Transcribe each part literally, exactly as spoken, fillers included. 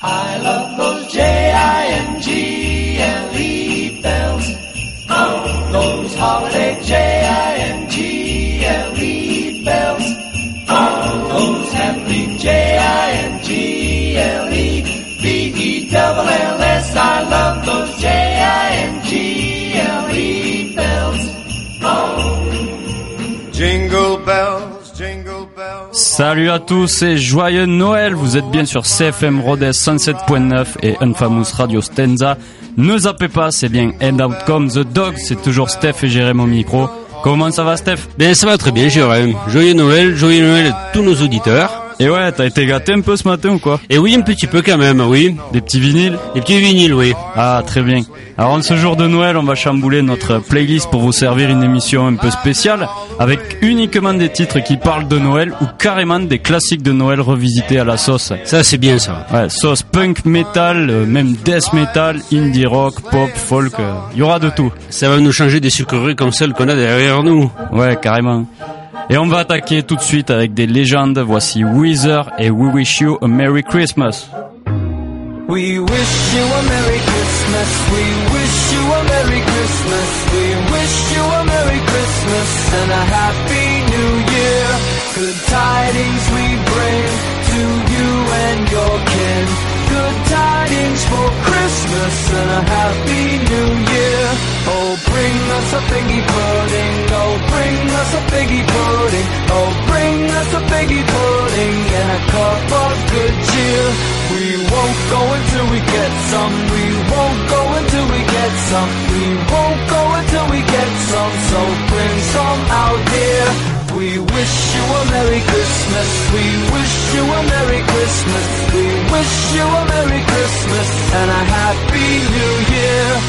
I love those J I N G L E bells. Oh, those holiday J I N G L E bells. Oh, those happy J I N G L E B E double L S. I love those J I N G L E bells. Oh, jingle bells, jingle bells. Salut à tous et joyeux Noël. Vous êtes bien sur C F M Rodez cent sept point neuf et Infamous Radio Stenza. Ne zappez pas, c'est bien And Out Come the Dog. C'est toujours Steph et Jérém au micro. Comment ça va, Steph? Ben ça va très bien, Jérém. Joyeux Noël, joyeux Noël à tous nos auditeurs. Et ouais, t'as été gâté un peu ce matin ou quoi? Et oui, un petit peu quand même, oui. Des petits vinyles? Des petits vinyles, oui. Ah, très bien. Alors en ce jour de Noël, on va chambouler notre playlist pour vous servir une émission un peu spéciale, avec uniquement des titres qui parlent de Noël ou carrément des classiques de Noël revisités à la sauce. Ça, c'est bien ça. Ouais, sauce punk, metal, euh, même death metal, indie rock, pop, folk, il euh, y aura de tout. Ça va nous changer des sucreries comme celles qu'on a derrière nous. Ouais, carrément. Et on va attaquer tout de suite avec des légendes. Voici Weezer et We Wish You a Merry Christmas. We wish you a Merry Christmas. We wish you a Merry Christmas. We wish you a Merry Christmas and a Happy New Year. Good tidings we bring to you and your kin. Good tidings for Christmas and a Happy New Year. Oh, bring us a figgy pudding. Oh, bring us a figgy pudding. Oh, bring us a figgy pudding and a cup of good cheer. We won't go until we get some. We won't go until we get some. We won't go until we get some. So bring some out here. We wish you a Merry Christmas. We wish you a Merry Christmas. We wish you a Merry Christmas and a Happy New Year.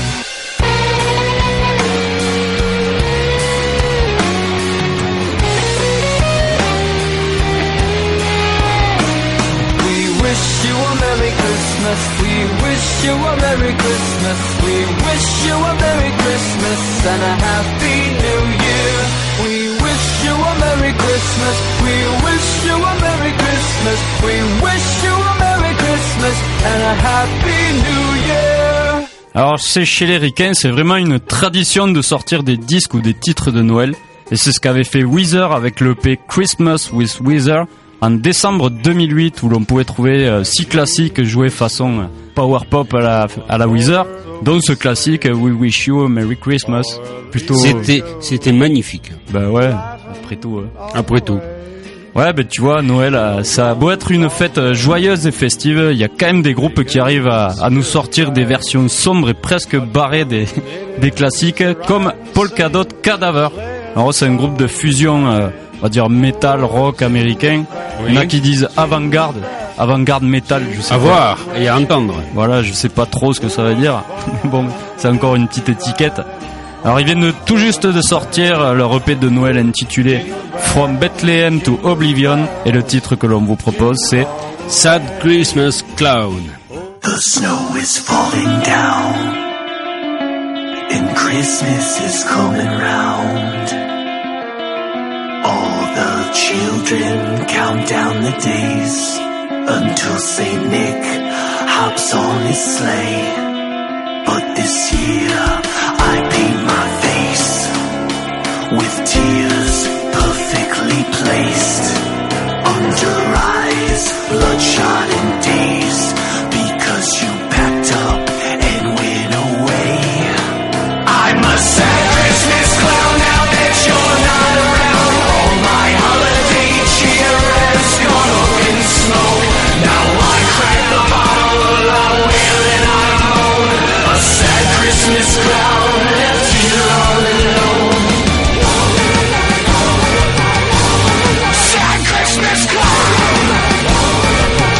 Wish you a Merry Christmas. We wish you a Merry Christmas. We wish you a Merry Christmas and a Happy New Year. We wish you a Merry Christmas. We wish you a Merry Christmas. We wish you a Merry Christmas and a Happy New Year. Alors c'est chez les Ricains, c'est vraiment une tradition de sortir des disques ou des titres de Noël. Et c'est ce qu'avait fait Weezer avec l'E P Christmas with Weezer en décembre deux mille huit, où l'on pouvait trouver euh, six classiques joués façon euh, power pop à la, à la Weezer, dont ce classique euh, We Wish You a Merry Christmas. Plutôt. C'était, c'était magnifique. Bah ouais, après tout. Euh. Après tout. Ouais, bah tu vois, Noël, euh, ça a beau être une fête euh, joyeuse et festive, il y a quand même des groupes qui arrivent à, à nous sortir des versions sombres et presque barrées des, des classiques, comme Polka Dot Cadaver. Alors c'est un groupe de fusion. Euh, on va dire metal, rock américain. Oui. Il y en a qui disent avant-garde, avant-garde metal, je sais à pas. À voir et à entendre. Voilà, je sais pas trop ce que ça veut dire. Mais bon, c'est encore une petite étiquette. Alors ils viennent tout juste de sortir leur E P de Noël intitulé From Bethlehem to Oblivion, et le titre que l'on vous propose c'est Sad Christmas Clown. The snow is falling down and Christmas is coming round. All the children count down the days until Saint Nick hops on his sleigh. But this year I paint my face with tears perfectly placed under eyes bloodshot and dazed because you packed up and went away. I'm a sad Christmas clown now that you're not around. My holiday cheer has gone up in snow. Now I crack the bottle, I wail and I moan. A sad Christmas clown left here all alone. Sad Christmas clown.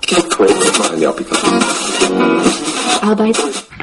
Arbeit.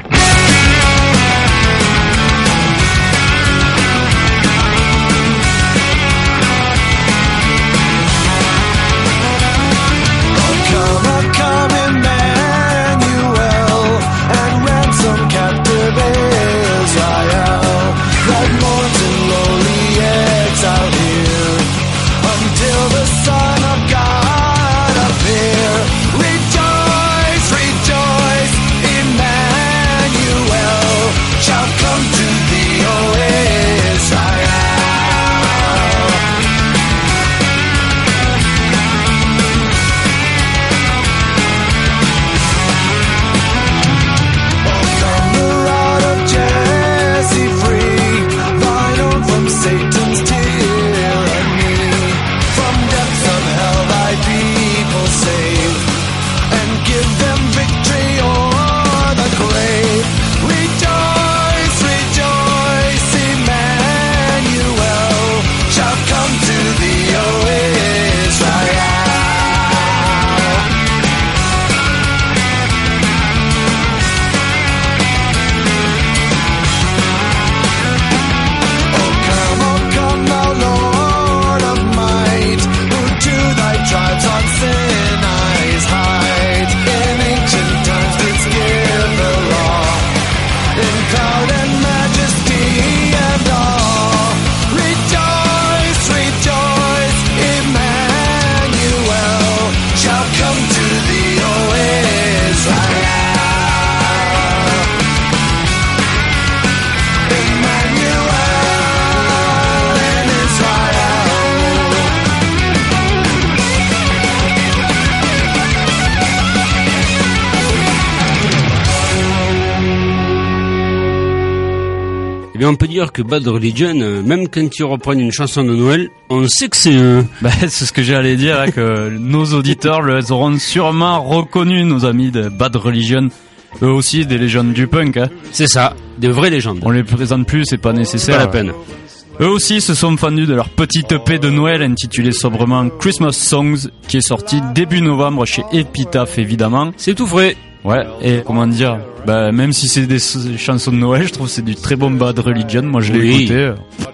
Et on peut dire que Bad Religion, même quand ils reprennent une chanson de Noël, on sait que c'est eux. Bah, c'est ce que j'allais dire, hein, que nos auditeurs les auront sûrement reconnus, nos amis de Bad Religion. Eux aussi, des légendes du punk. Hein. C'est ça, des vraies légendes. On les présente plus, c'est pas nécessaire. C'est pas la peine. Eux aussi se sont fendus de leur petite E P de Noël intitulée sobrement Christmas Songs, qui est sorti début novembre chez Epitaph, évidemment. C'est tout frais. Ouais, et comment dire, bah, même si c'est des chansons de Noël, je trouve que c'est du très bon Bad Religion. Moi, je l'ai oui. écouté.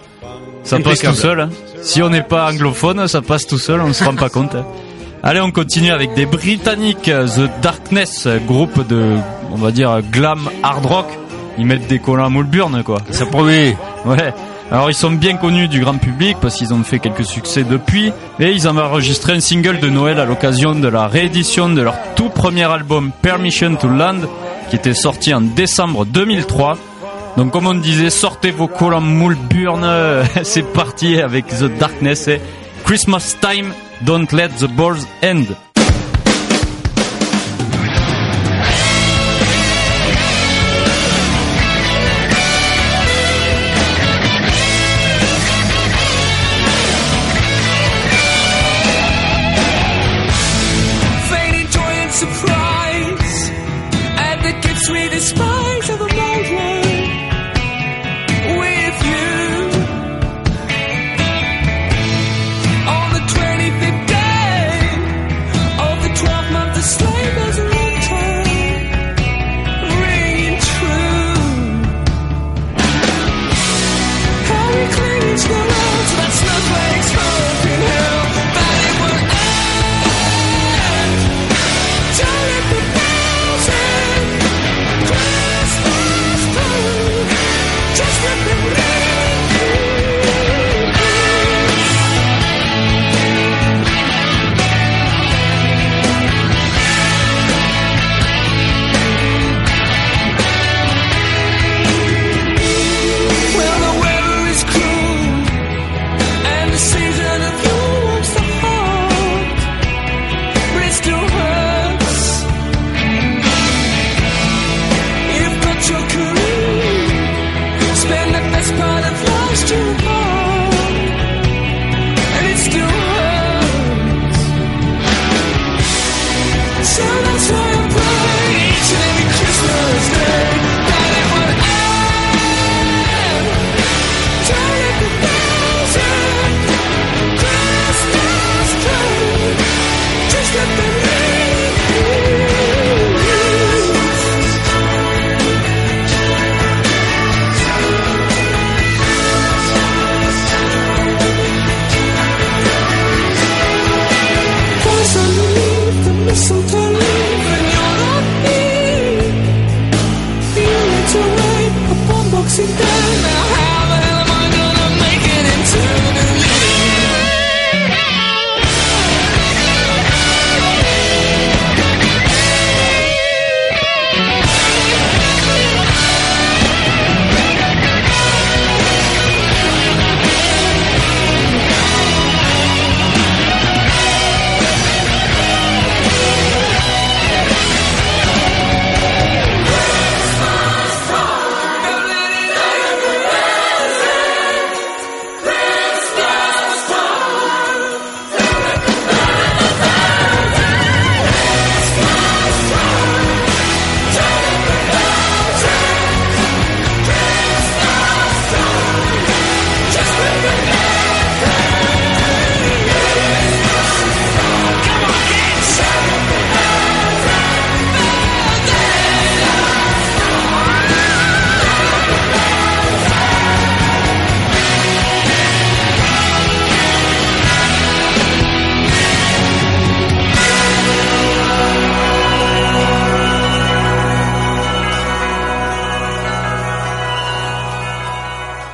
Ça Impeccable. Passe tout seul. Hein. Si on n'est pas anglophone, ça passe tout seul, on se rend pas compte. Hein. Allez, on continue avec des Britanniques, The Darkness, groupe de, on va dire, glam hard rock. Ils mettent des collants à moule burn, quoi. Ça promet. Ouais. Alors ils sont bien connus du grand public parce qu'ils ont fait quelques succès depuis, et ils ont enregistré un single de Noël à l'occasion de la réédition de leur tout premier album Permission to Land, qui était sorti en décembre deux mille trois. Donc comme on disait, sortez vos collants moule burn, c'est parti avec The Darkness et Christmas Time, Don't Let the Balls End.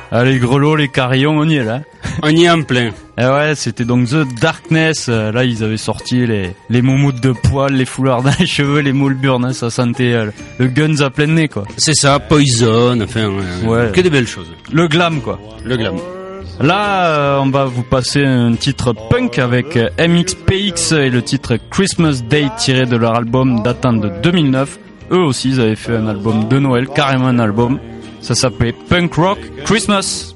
Allez, grelots, les carillons, on y est là. On y est en plein. Et ouais, c'était donc The Darkness. Là, ils avaient sorti les, les moumoutes de poils, les foulards dans les cheveux, les moules burnes, hein, ça sentait euh, le Guns à plein nez, quoi. C'est ça, Poison, enfin, ouais, Ouais. que des belles choses. Le glam, quoi. Le glam. Là, euh, on va vous passer un titre punk avec euh, M X P X et le titre Christmas Day tiré de leur album datant de deux mille neuf. Eux aussi, ils avaient fait un album de Noël, carrément un album. Ça s'appelait Punk Rock Christmas.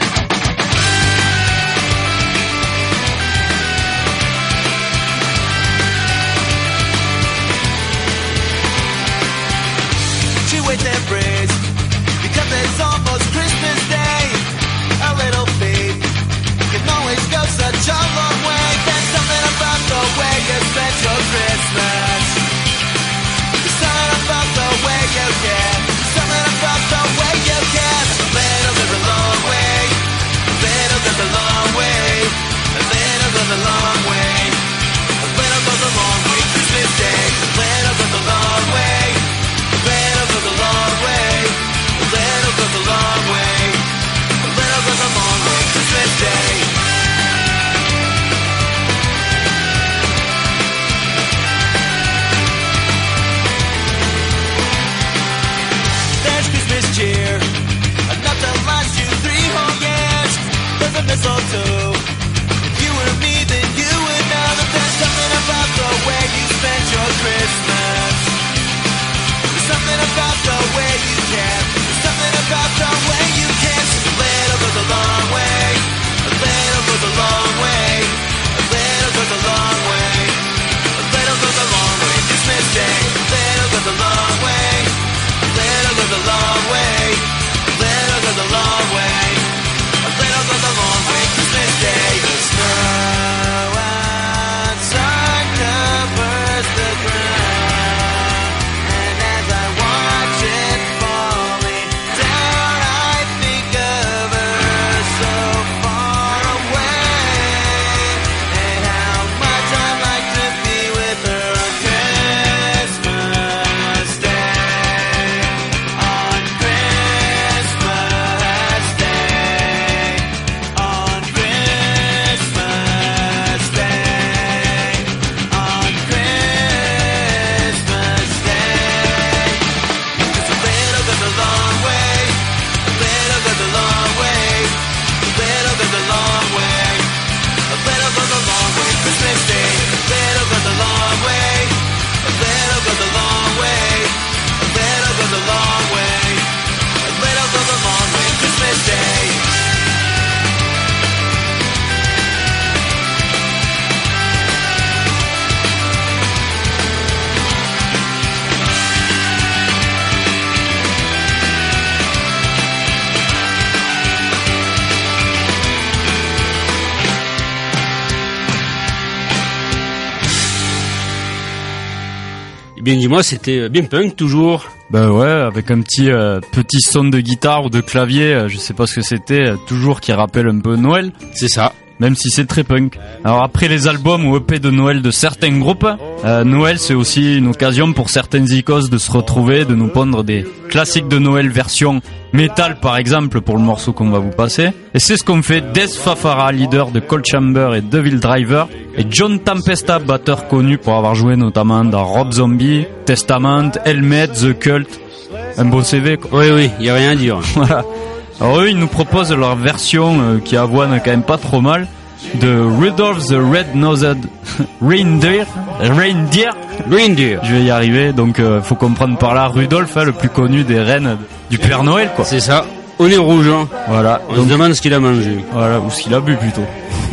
Bien dis-moi, c'était bien punk toujours. Bah ouais, avec un petit euh, petit son de guitare ou de clavier, euh, je sais pas ce que c'était, euh, toujours qui rappelle un peu Noël. C'est ça. Même si c'est très punk. Alors après les albums ou E P de Noël de certains groupes, euh, Noël c'est aussi une occasion pour certaines icos de se retrouver, de nous pondre des classiques de Noël version métal par exemple pour le morceau qu'on va vous passer. Et c'est ce qu'ont fait Des Fafara, leader de Cold Chamber et Devil Driver, et John Tempesta, batteur connu pour avoir joué notamment dans Rob Zombie, Testament, Helmet, The Cult. Un beau C V quoi. Oui oui, y a rien à dire. Voilà. Alors eux, ils nous proposent leur version euh, qui avoine quand même pas trop mal de Rudolph the Red-Nosed Reindeer. Reindeer. Reindeer. Je vais y arriver. Donc, euh, faut comprendre par là Rudolph, hein, le plus connu des reines du Père Noël, quoi. C'est ça. On est rouge, hein. Voilà. On Donc, se demande ce qu'il a mangé. voilà, ou ce qu'il a bu plutôt.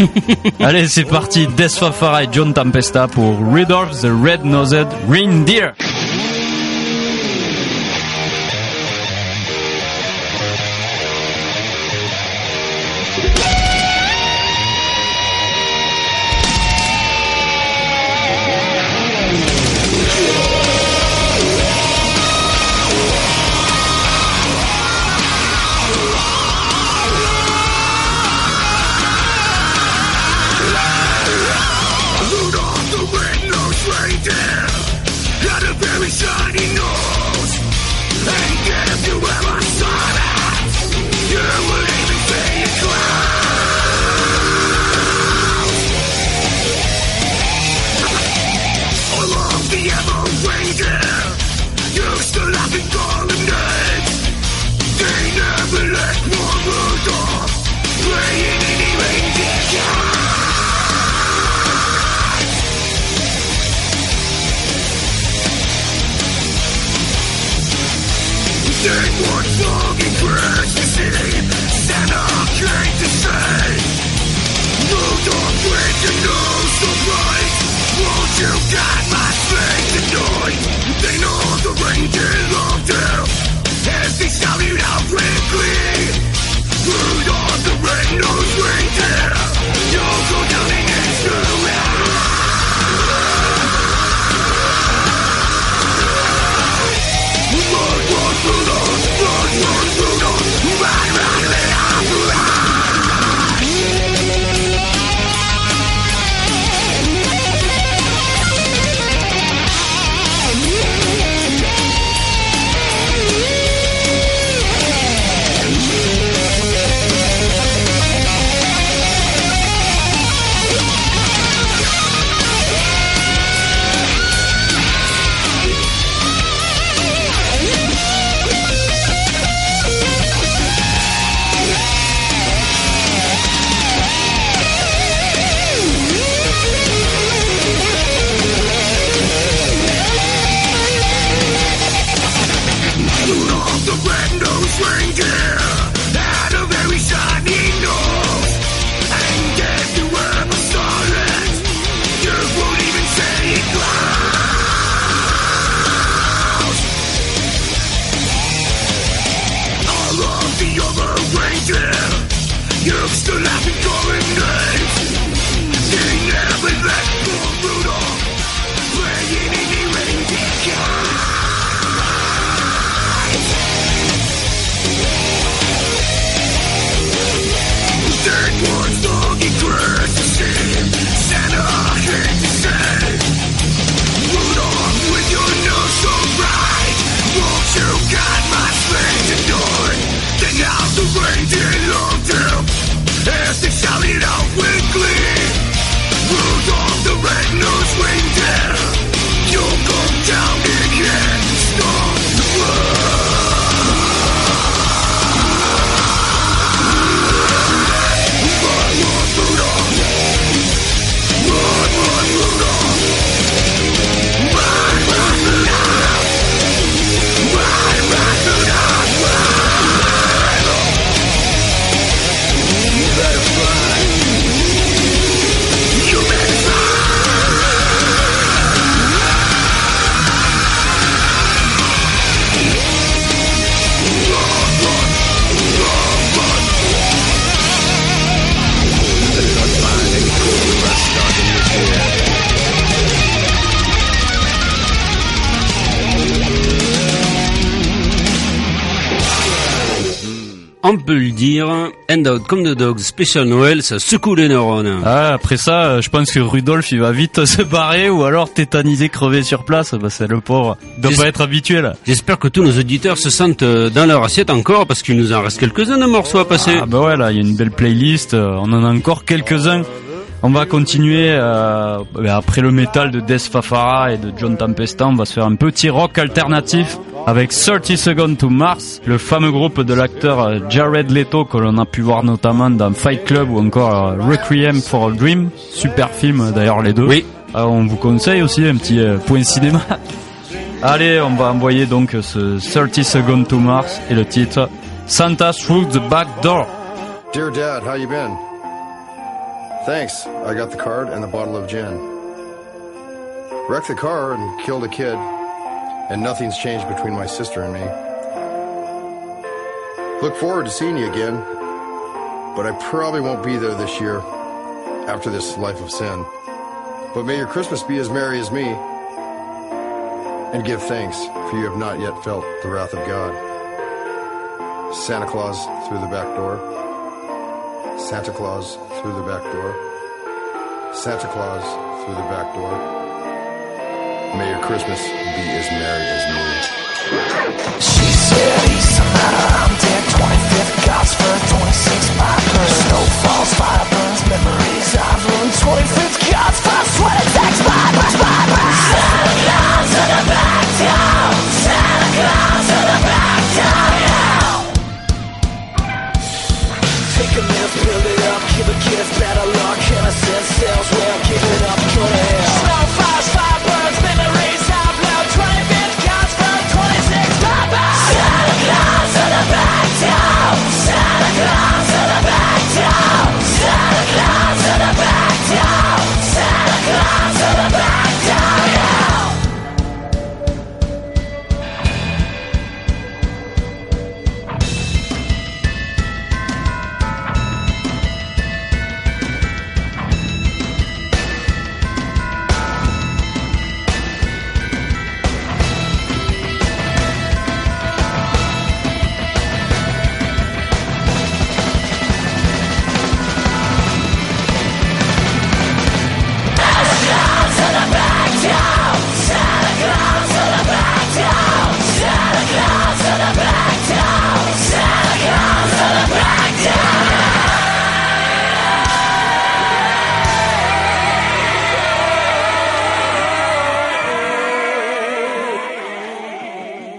Allez, c'est parti. Des Fafara et John Tempesta pour Rudolph the Red-Nosed Reindeer. Shiny nose, and if you ever saw that, you will leave me On peut le dire, Hand Out Come the Dogs, spécial Noël, ça secoue les neurones. Ah, après ça, je pense que Rudolf, il va vite se barrer ou alors tétanisé, crever sur place. Bah, c'est le pauvre. Il doit pas être habitué, là. J'espère que tous nos auditeurs se sentent dans leur assiette encore, parce qu'il nous en reste quelques-uns de morceaux à passer. Ah, bah ouais, là, il y a une belle playlist. On en a encore quelques-uns. On va continuer, euh, après le métal de Death Fafara et de John Tempesta, on va se faire un petit rock alternatif avec thirty seconds to Mars, le fameux groupe de l'acteur Jared Leto que l'on a pu voir notamment dans Fight Club ou encore Requiem for a Dream, super film d'ailleurs les deux. Oui. Alors, on vous conseille aussi un petit euh, point cinéma. Allez, on va envoyer donc ce thirty seconds to Mars et le titre Santa Through the Back Door. Dear Dad, how you been? Thanks, I got the card and a bottle of gin. Wrecked the car and killed a kid, and nothing's changed between my sister and me. Look forward to seeing you again, but I probably won't be there this year after this life of sin. But may your Christmas be as merry as me, and give thanks, for you have not yet felt the wrath of God. Santa Claus through the back door. Santa Claus through the back door. Santa Claus through the back door. May your Christmas be as merry as me. She said, Easter matter, I'm dead. twenty-fifth, God's first, twenty-sixth, my birth. Snow falls, fire burns, memories I've ruined. twenty-fifth, God's first, twenty-sixth, my birth, my birth. Santa Claus to the back door. Santa Claus to the back door, yeah. Take a minute, build it up, give a kiss better luck. Innocent cells, well, give it up, go to hell. Snow falls, fire burns, memories I've loved. twenty-fifth, God's first, twenty-sixth, my birth. Santa Claus.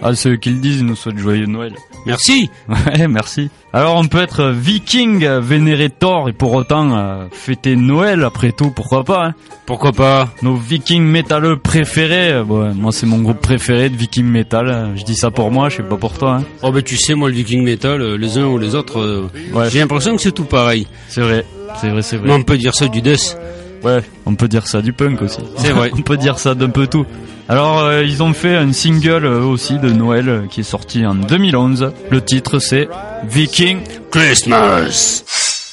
Ah, ceux qui le disent, ils nous souhaitent joyeux Noël. Merci. Ouais, merci. Alors on peut être viking, euh, vénérer Thor et pour autant euh, fêter Noël après tout, pourquoi pas hein. Pourquoi pas. Nos vikings métalleux préférés, euh, bon, moi c'est mon groupe préféré de viking metal, euh, je dis ça pour moi, je sais pas pour toi hein. Oh ben tu sais, moi le viking metal, euh, les uns ou les autres, euh, Ouais. j'ai l'impression que c'est tout pareil. C'est vrai, c'est vrai, c'est vrai. Mais on peut dire ça du death. Ouais, on peut dire ça du punk aussi. C'est vrai. On peut dire ça d'un peu tout. Alors euh, ils ont fait un single euh, aussi de Noël euh, qui est sorti en deux mille onze. Le titre c'est Viking Christmas.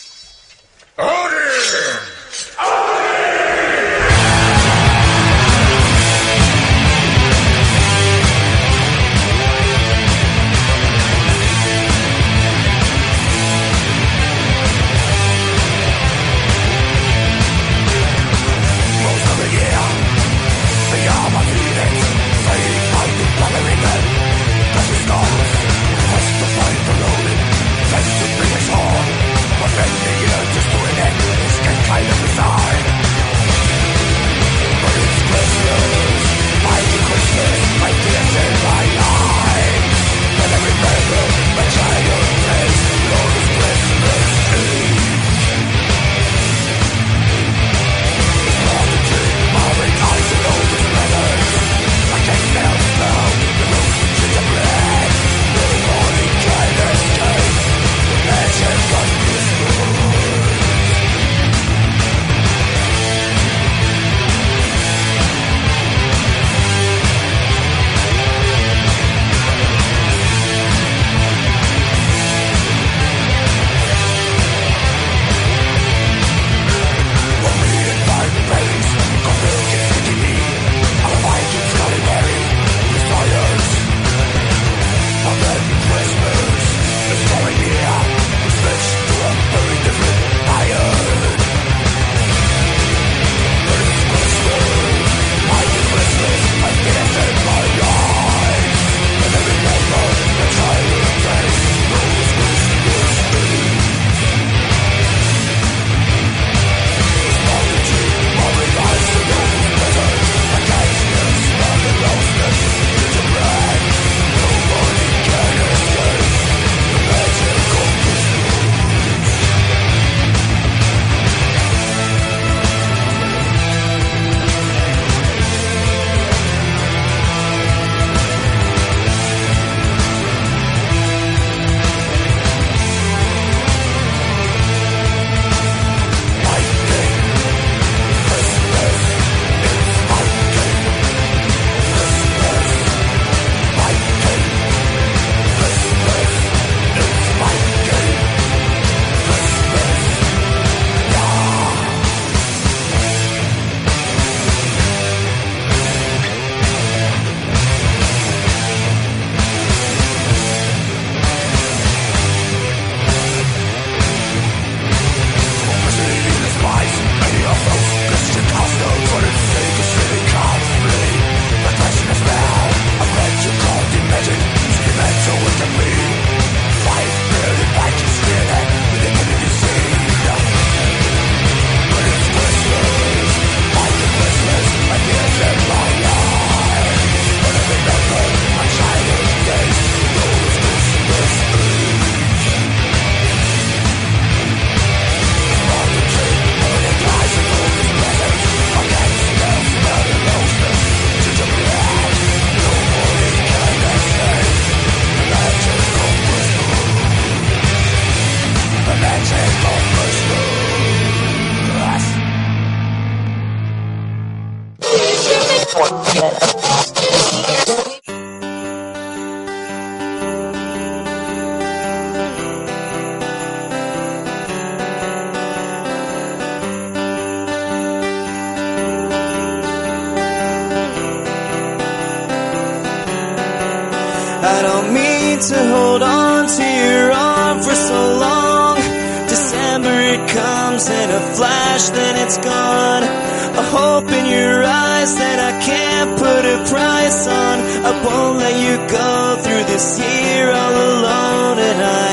I don't mean to hold on to your arm for so long. December it comes in a flash, then it's gone. A hope in your eyes that I can't put a price on. I won't let you go through this year all alone. And I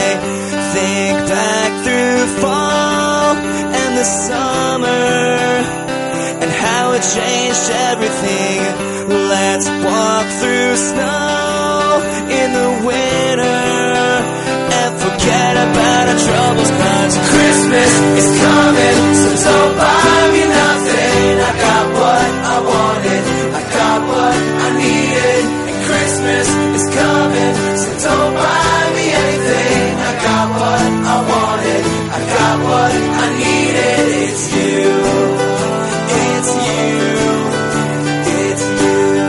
think back through fall and the summer and how it changed everything. Let's walk through snow in the winter and forget about our troubles, 'cause Christmas is coming, so don't buy me nothing. I got what I wanted, I got what I needed, and Christmas is coming, so don't buy me anything. I got what I wanted, I got what I needed. It's you, it's you, it's you.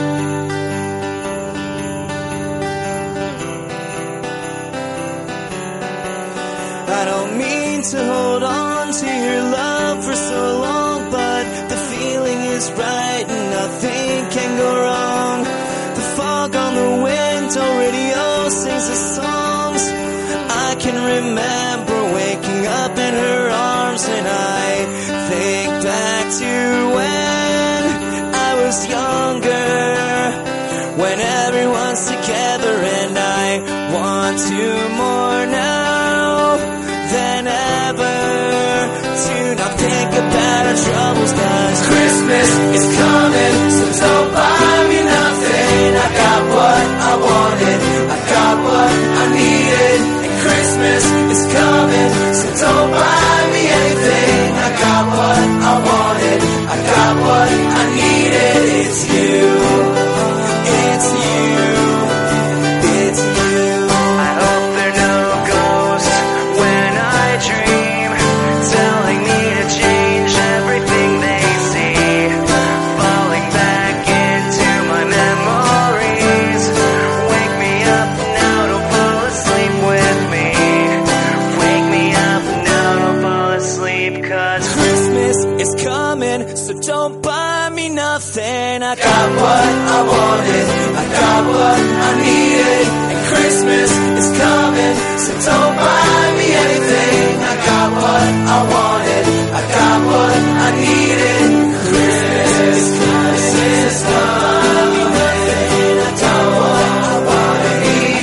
I don't mean to hold on to your love for so long, but the feeling is right and nothing can go wrong. The fog on the window radio sings the songs. I can remember waking up in her arms, and I think back to when I was younger, when everyone's together, and I want you more now than ever to not think about our troubles, 'cause Christmas is coming, so don't buy me nothing. I got what I wanted, I got what I needed, and Christmas is coming, so don't buy me anything. I got what I wanted, I got what I needed. It's you, it's you, it's you. I hope there are no ghosts when I dream, telling me to change everything they see, falling back into my memories. Wake me up now, don't fall asleep with me. Wake me up now, don't fall asleep, 'cause Christmas is coming, so don't buy me nothing. I got what I wanted, I got what I needed, and Christmas is coming, so don't buy me anything. I got what I wanted, I got what I needed. Christmas is coming, so don't buy me nothing. I got what I wanted,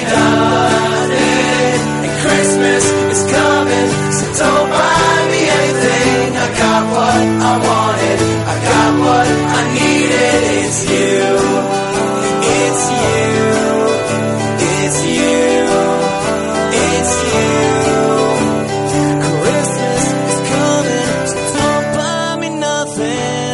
needed, and Christmas is coming, so don't buy me anything. I got what I wanted, I got what I needed. It's you, it's you, it's you, it's you. Christmas is coming, so don't buy me nothing.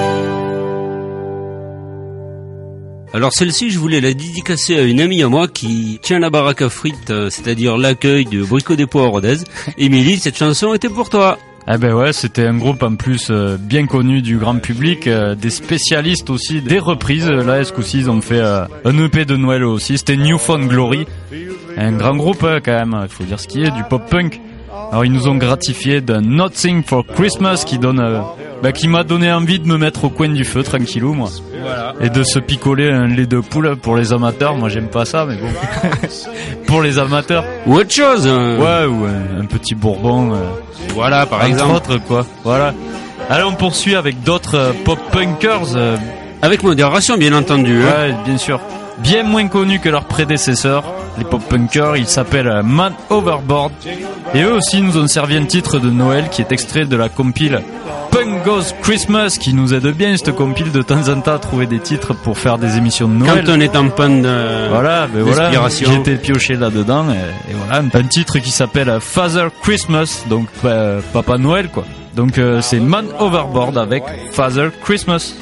Alors celle-ci, je voulais la dédicacer à une amie à moi qui tient la baraque à frites, euh, c'est-à-dire l'accueil de Brico Dépôt à Rodez. Émilie, cette chanson était pour toi. Ah ben ouais, c'était un groupe en plus euh, bien connu du grand public, euh, des spécialistes aussi des reprises. Là, ce coup-ci, ils ont fait euh, un E P de Noël aussi. C'était New Found Glory, un grand groupe hein, quand même. Il faut dire ce qui est, du pop punk. Alors ils nous ont gratifié d'un Nothing for Christmas qui donne, euh, bah, qui m'a donné envie de me mettre au coin du feu tranquillou moi. Voilà. Et de se picoler un lait de poule pour les amateurs. Moi j'aime pas ça, mais bon. Pour les amateurs. Ou autre chose. Hein. Ouais, ou un, un petit bourbon. Euh, voilà, par exemple. Autres, quoi. Voilà. Allez, on poursuit avec d'autres euh, pop punkers. Euh, Avec modération, bien entendu. Ouais, hein. Bien sûr. Bien moins connus que leurs prédécesseurs, les pop punkers. Ils s'appellent Man Overboard. Et eux aussi nous ont servi un titre de Noël qui est extrait de la compile Punk Goes Christmas, qui nous aide bien cette compile de temps en temps à trouver des titres pour faire des émissions de Noël. Quand on est en panne de voilà, ben voilà, d'inspiration. J'étais pioché là-dedans et, et voilà, un titre qui s'appelle Father Christmas, donc euh, Papa Noël quoi. Donc euh, c'est Man Overboard avec Father Christmas.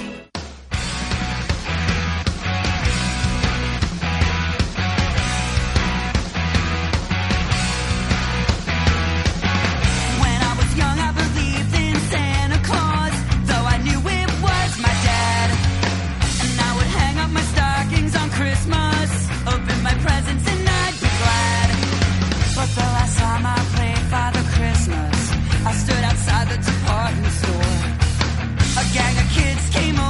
I stood outside the department store. A gang of kids came over.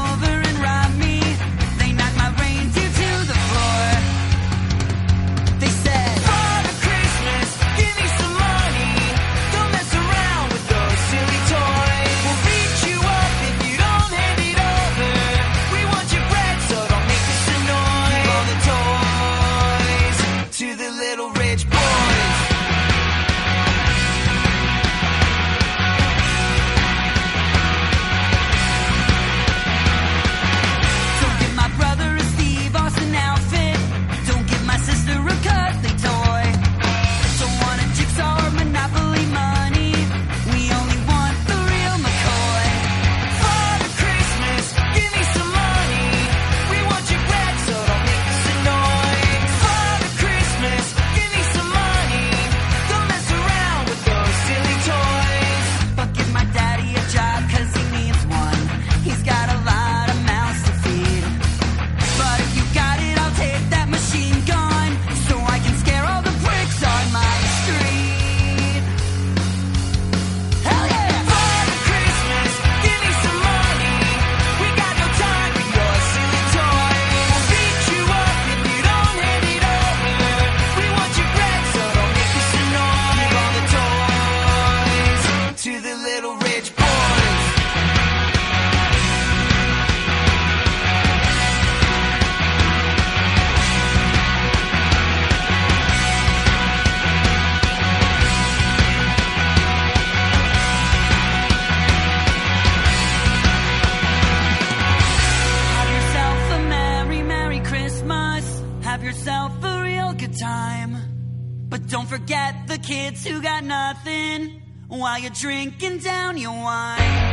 But don't forget the kids who got nothing while you're drinking down your wine.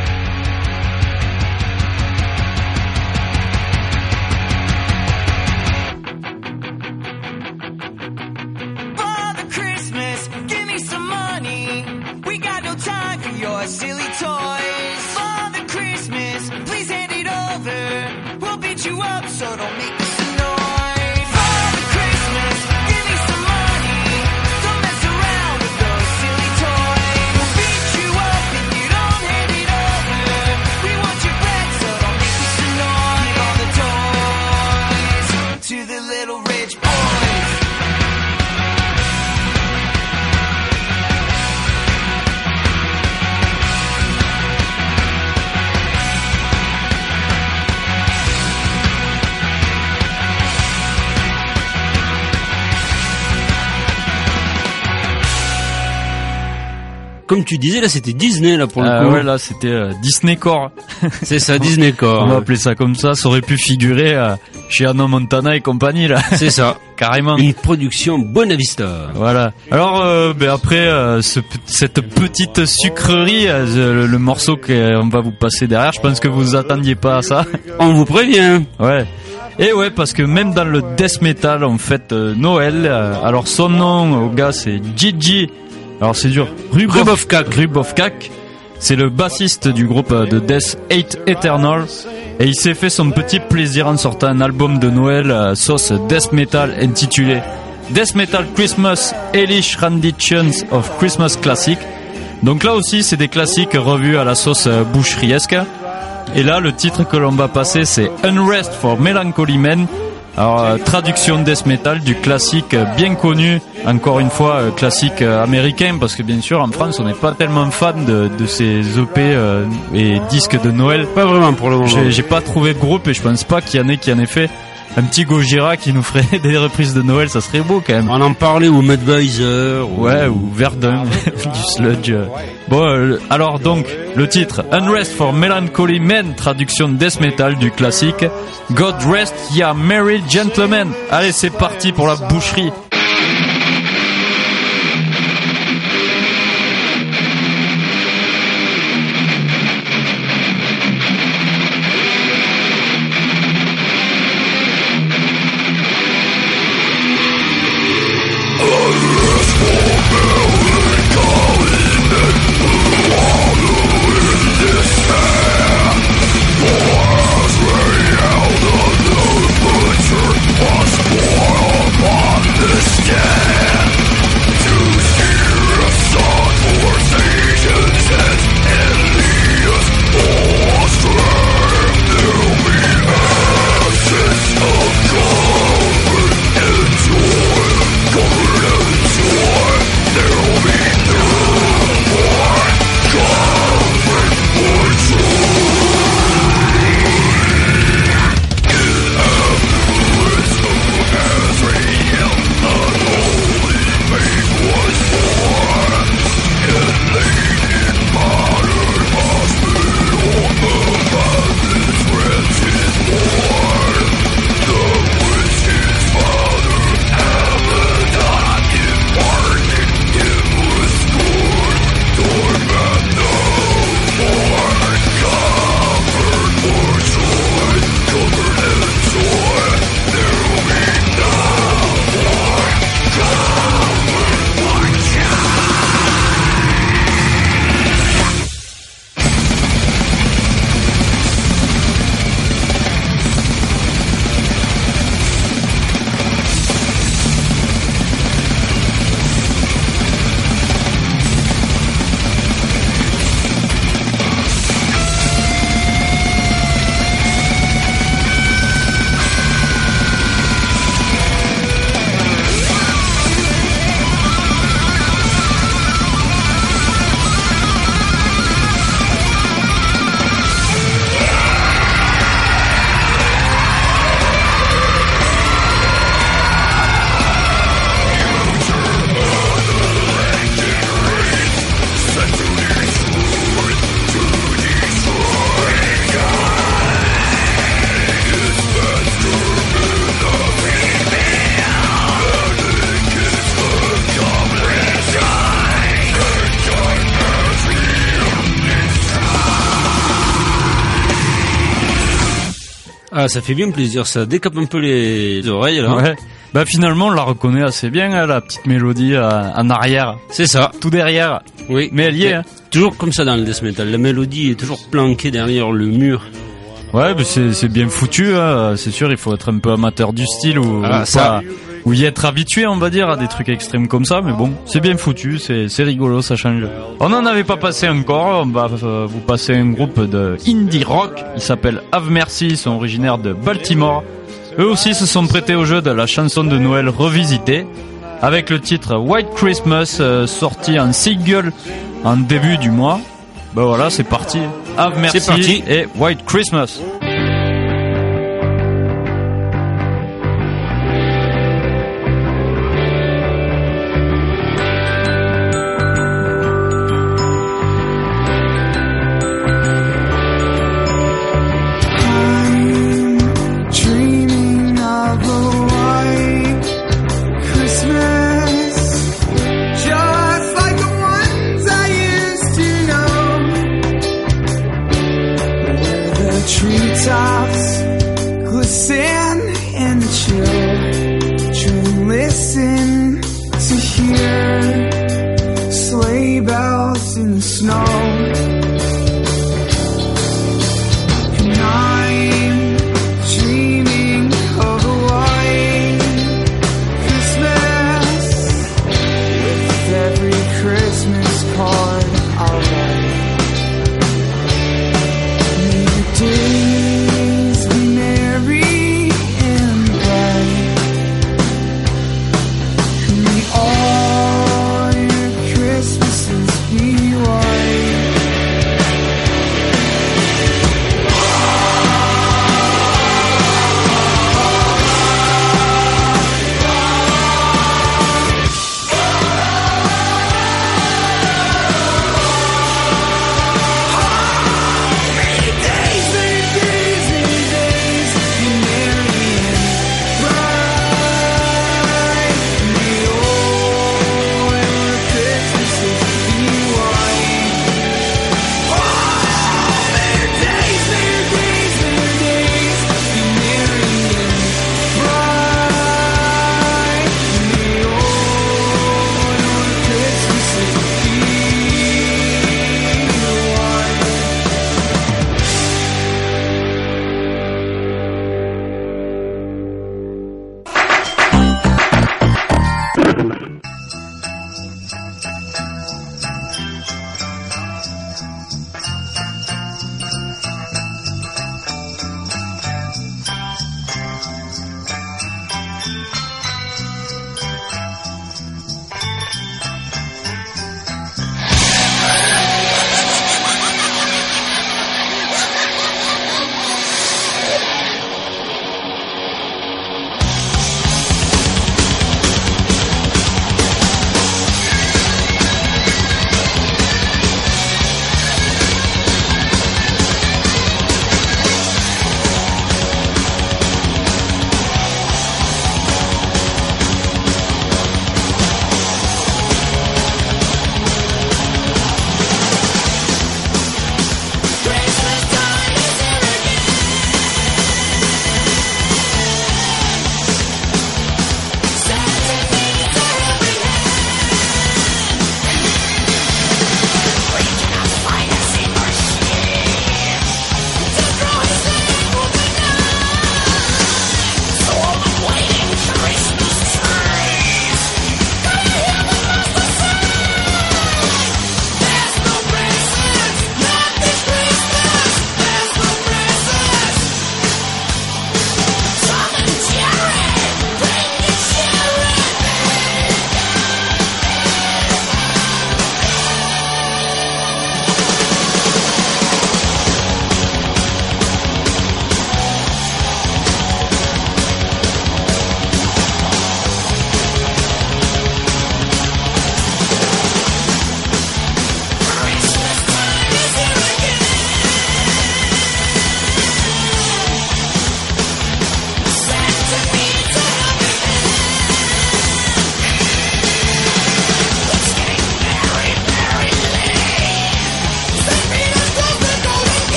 Father Christmas, give me some money. We got no time for your silly toys. Father Christmas, please hand it over. We'll beat you up, so don't make us annoyed. Father Christmas, give me some money. Don't mess around with those silly toys. We'll beat you up if you don't hand it over. We want you back, so don't make us annoyed. Give all the toys to the little rich boys. Comme tu disais, là, c'était Disney, là, pour le Euh, coup. ouais, là, c'était euh, Disney Core. C'est ça, Disney Core. On va appeler ça comme ça. Ça aurait pu figurer euh, chez Hannah Montana et compagnie, là. C'est ça. Carrément. Une production Bonavista. Voilà. Alors, euh, ben après euh, ce, cette petite sucrerie, euh, le, le morceau qu'on va vous passer derrière, je pense que vous attendiez pas à ça. On vous prévient. Ouais. Et ouais, parce que même dans le death metal, on fête euh, Noël. Euh, alors son nom au gars, c'est Gigi. Alors c'est dur. Rubovkak. Rubovkak. C'est le bassiste du groupe de Death Hate Eternal. Et il s'est fait son petit plaisir en sortant un album de Noël euh, sauce death metal intitulé Death Metal Christmas Hellish Renditions of Christmas Classic. Donc là aussi c'est des classiques revus à la sauce euh, boucheriesque. Et là le titre que l'on va passer c'est Unrest for Melancholy Men. Alors euh, traduction death metal du classique euh, bien connu, encore une fois euh, classique euh, américain, parce que bien sûr en France on n'est pas tellement fan de, de ces E P euh, et disques de Noël. Pas vraiment pour le moment. J'ai, j'ai pas trouvé de groupe et je pense pas qu'il y en ait qui en ait fait. Un petit Gojira qui nous ferait des reprises de Noël, ça serait beau quand même. On en parlait au Madvisor. Ou... Ouais, ou Verdun, du sludge. Bon, euh, alors donc, le titre Unrest for Melancholy Men, traduction death metal du classique God Rest Ya Merry Gentlemen. Allez, c'est parti pour la boucherie. This Ah, ça fait bien plaisir, ça décape un peu les oreilles, là. Ouais. Bah finalement, on la reconnaît assez bien, hein, la petite mélodie euh, en arrière. C'est ça. Tout derrière. Oui. Mais elle y est. Hein. Toujours comme ça dans le death metal. La mélodie est toujours planquée derrière le mur. Ouais, bah c'est, c'est bien foutu, hein. C'est sûr, il faut être un peu amateur du style ou, ah, ou, ça. pas, ou y être habitué, on va dire, à des trucs extrêmes comme ça. Mais bon, c'est bien foutu, c'est, c'est rigolo, ça change. On n'en avait pas passé encore, on va euh, vous passer un groupe de indie rock. Il s'appelle Have Mercy, ils sont originaires de Baltimore. Eux aussi se sont prêtés au jeu de la chanson de Noël revisitée, avec le titre White Christmas, euh, sorti en single en début du mois. Bah voilà, c'est parti. Have Mercy c'est parti. Et White Christmas. Treetops glisten in the chill. Children listen